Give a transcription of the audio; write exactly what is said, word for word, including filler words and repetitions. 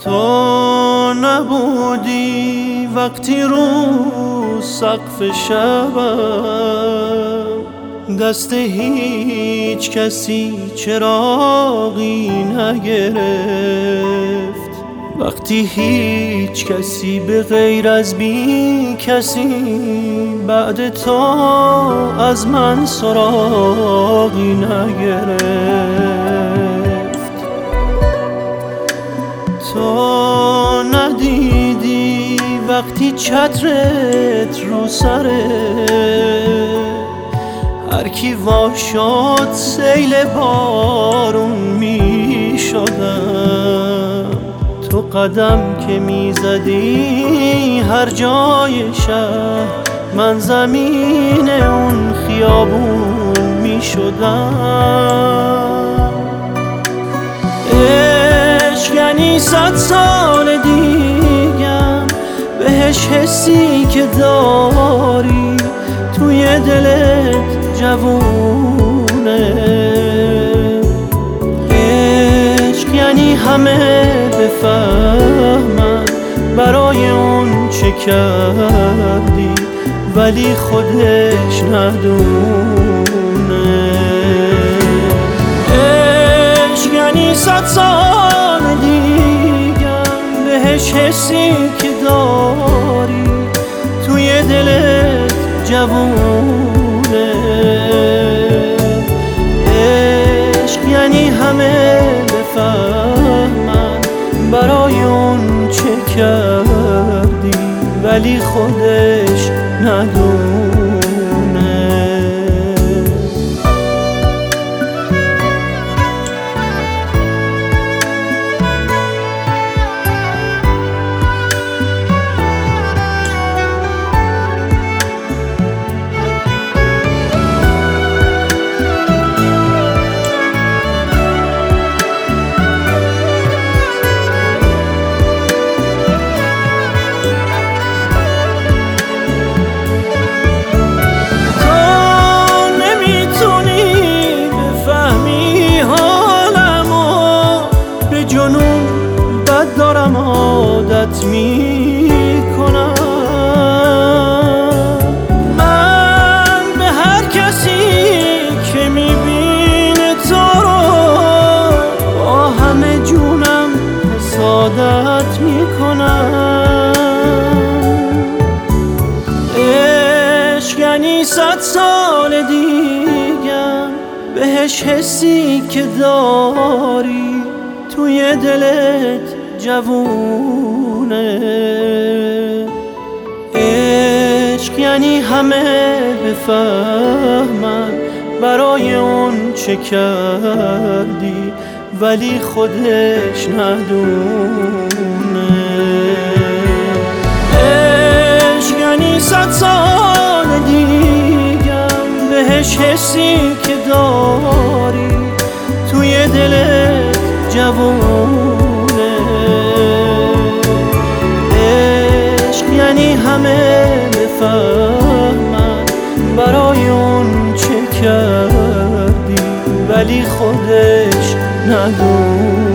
تو نبودی وقتی رو سقف شبم دست هیچ کسی چراغی نگرفت، وقتی هیچ کسی به غیر از بی کسی بعد تو از من سراغی نگرفت. تو ندیدی وقتی چترت رو سره هر کی وا شد سیل بارون می شدم. تو قدم که می زدی هر جای شهر من زمین اون خیابون می شدم. عشق یعنی صد سال دیگم بهش حسی که داری توی دلت جوونه. عشق یعنی همه بفهمن برای اون چه کردی ولی خودش ندونه. عشق یعنی صد سال دیگم بهش حسی که داری توی دلت جوونه. عشق یعنی همه بفهمن برای اون چه کردی ولی خودش ندونه. جنون بد دارم عادت می کنم. من به هر کسی که می بینه تو رو با همه جونم حسادت می کنم. عشق یعنی صد سال دیگم بهش حسی که داری توی دلت جوونه. عشق یعنی همه بفهمن برای اون چه کردی ولی خودش ندونه. عشق یعنی صد سال دیگم بهش حسی که داری توی دلت جوونه. عشق یعنی همه بفهمن برای اون چه کردی ولی خودش ندونه.